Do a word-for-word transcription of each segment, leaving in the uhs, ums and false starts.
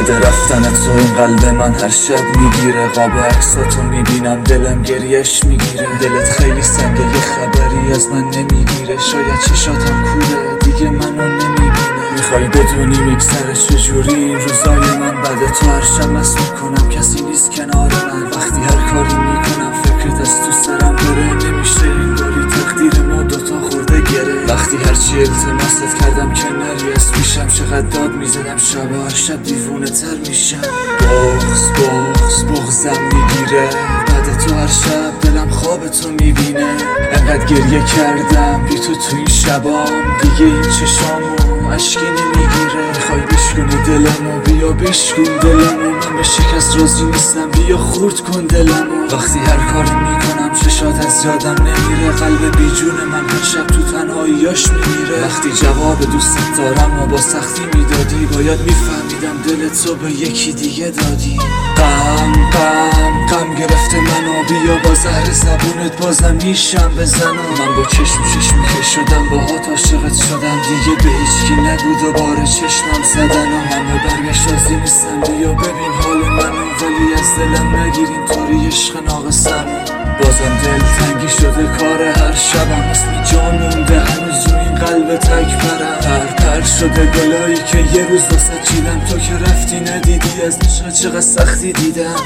بعد رفتن تو این قلب من هر شب میگیره، قاب عکساتو میبینم دلم گریش میگیره. دلت خیلی سنگه یه خبری از من نمیگیره، شاید چشاتم کوره دیگه منو نمیبینه. میخوای بدونی میگذره چجوری این روزای من، بعد تو هر شب مست میکنم کسی نیست کنار من. وقتی هر کاری میکنم فکرت از تو سرم بره، نمیشه این داری تقدیر ما دوتا خورده گره. وقتی هرچی التماست کردم که نری از پیشم، چقدر داد میزدم شب هر شب دیوونه تر میشم. بغض بغض بغضم میگیره، بعد تو هر شب دلم خواب تو میبینه. انقدر گریه کردم بی تو تو این شبام، دیگه این چشامو عشقی نمیگیره. میخوای بشکنی دلمو، بیا بشکن دلمو، من به شکست راضی نیستم، بیا خورد کن دلمو. وقتی هر کاری میکنم چشات از یادم نمیره، قلب بیجون من هر شب تو تنهاییاش میمیره. وقتی جواب دوست دارم و با سختی میدادی، باید میفهمیدم دل تو به یکی دیگه دادی. غم غم غم گرفته منو، بیا با زهر زبونت بازم میشم بزنم. من با چشم چشمی که شدم باهات عاشقت شدم، دیگه به هیچکی نگو دوباره چشمم زدن. و من به برگشت راضی نیستم، بیا ببین حال منو، ولی از دلم نگیر اینطوری عشق ناقصم. بازم دل تنگی شده کار هر شبم، اسم جا مونده هنوز رو این قلب تک برم. پر پر شده گلایی که یه روز واسه چیدم، تو که رفتی ندیدی از عشق چقدر سختی دیدم.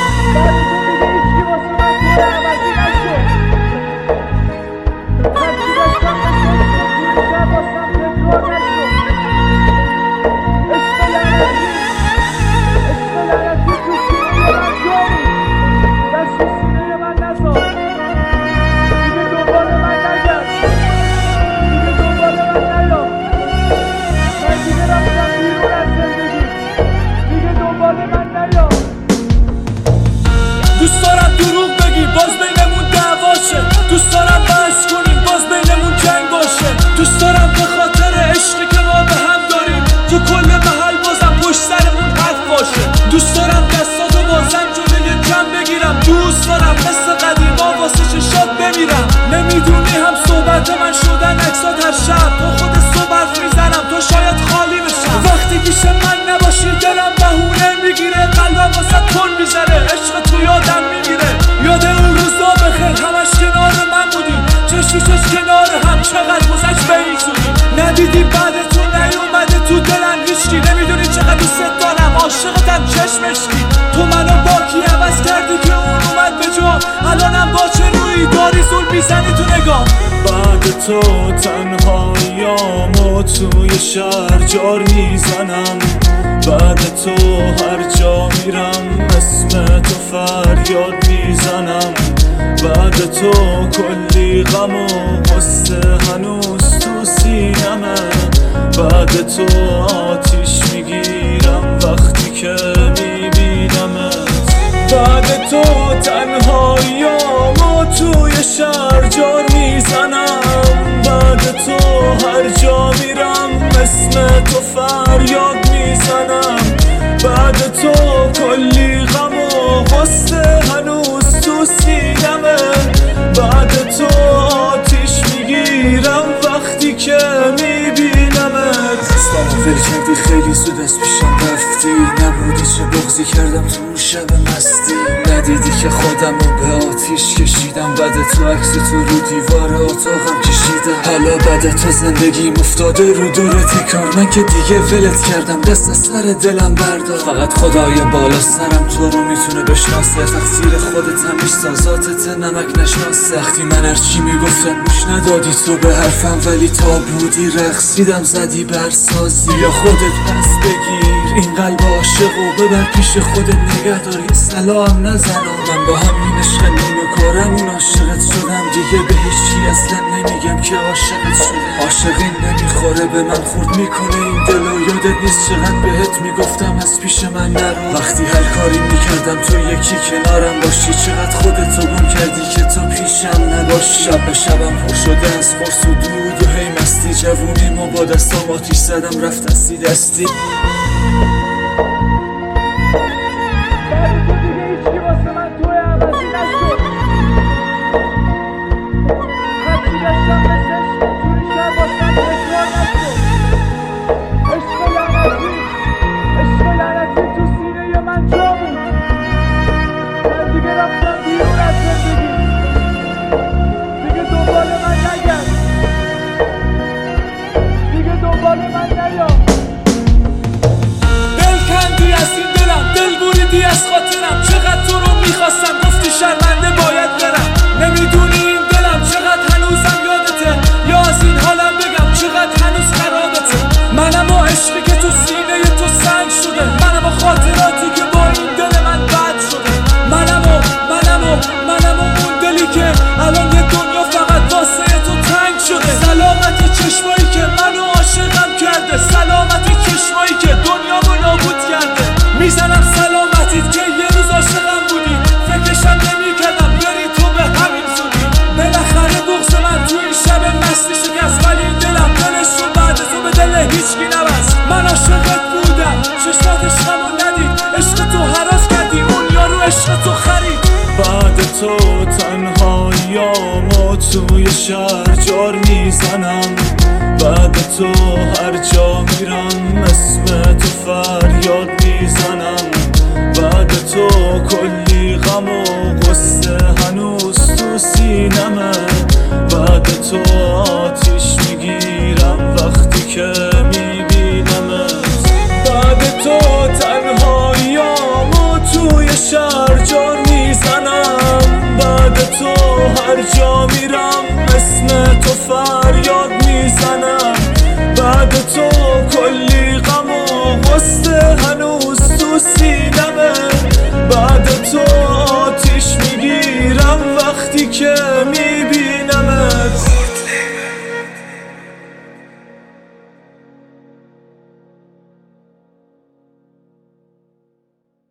دوست دارم دروغ بگی باز بینمون دعواشه، دوست دارم بحث کنیم باز بینمون جنگ باشه. دوست دارم به خاطر عشقی که ما به هم داریم تو کل محل بازم پشت سرمون حرف باشه. دوست دارم دستاتو بازم جلوی جمع بگیرم، دوست دارم مثل قدیما واسه چشات بمیرم. نمیدونی هم صحبت من شدن عکسات هر شب، با خود صبح حرف میزنم تو شاید خالی بشم. وقتی پیش من نباشی دلم بهونه میگیره، قلبم واسه تون میزنه، عشق تو یادم میگیره. یاد اون روزا بخیر همش کنار من بودی، چشم چش کنار هم چقدر گذشت به این زودی. ندیدی بعد تو نیومده تو دلم هیچکی، نمیدونی چقدر دوست دارم عاشقتم چشمشکی. تو منو با کی عوض کردی که اون اومد به جا، الانم با چه روی داری زول میزنی تو نگاه. بعد تو تنهاییامو توی شهر جار میزنم، بعد تو هر جا میرم اسم تو فریاد میزنم. بعد تو کلی غم و غصه هنوز تو سینمه، بعد تو آتیش میگیرم وقتی که میبینمت. بعد تو تنهاییامو توی شهر جار میزنم، بعد تو هر جا میرم اسم تو فریاد میزنم. بعد تو کلی غم و غصه هنوز تو سینمه، بعد تو آتیش میگیرم وقتی که میبینمت. دستامو ول کردی خیلی زود از پیشم رفتی، نبودی چه بغضی کردم تو شب مستی. ندیدی که خودمو به آتیش کشیدم، بعد تو عکس تو رو دیوار اتاقم کشیدم. حالا بعد تو زندگیم افتاده رو دور تکرار، من که دیگه ولت کردم دست از سر دلم بردار. فقط خدای بالا سرم تو رو میتونه بشناسه، تقصیر خودت هم سازاتت نمک نشناسه. وقتی من هرچی میگفتم گوش ندادی تو به حرفم، ولی تا بودی رقصیدم زدی بر سازی. یا خودت پس بگیر این قلب عاشق و ببر پیش خودت نگه دار، یه سلام نزن. من با همین عشق نیمه کارمون عاشقت شدم، دیگه به هیچی اصلا نمیگم که عاشقت شدم. عاشقی نمیخوره به من خورد میکنه این دل و یادت نیست چقدر بهت میگفتم از پیش من نرو. وقتی هر کاری میکردم تو یکی کنارم باشی، چقدر خودتو گم کردی که تو پیشم نباشی. شب به شبم پر شده از قرص و دود و هی مستی، جوونیمو با دستام آتیش زدم رفت دستی دستی. عشق لعنتی، عشق لعنتی دنبال من نیا. دل کندی از این دلم، دل بریدی از خاطرم. چقدر تو رو میخواستم گفتی شرمنده باید برم. نمیدونی این دلم چقدر هنوزم یادته، یا از این حالم بگم چقدر هنوز خرابته. منم و عشقی که تو سینه تو سنگ شده، منم و خاطراتی که با این دل من بد شده. منم و منم و منم و اون دلی که الان یه دنیا فقط واسه تو تنگ شده. سلامت چشمایی که منو عاشقم کرده، سلامت چشمایی که دنیامو نابود کرده. میزنم سلامتیت که یه روز عاشقم بودی، فکرشم نمیکردم بری تو به همین زودی. بالاخره بغض من تو این شب مستی شکست، ولی دلم دلش رو بعد تو به دل هیچکی نبست. من عاشقت بودم، چشمات عشقمو ندید، عشق تو هراس کردی، اون یارو عشق تو خرید. بعد تو تنهاییامو توی شهر جار میزنم، بعد تو هر جا میرم اسم تو فریاد میزنم. بعد تو کلی غم و غصه هنوز تو سینمه، بعد تو آتیش میگیرم وقتی که میبینمت. بعد تو تنهاییامو توی شهر جار میزنم، بعد تو هر جا میرم اسم تو فریاد میزنم. بعد تو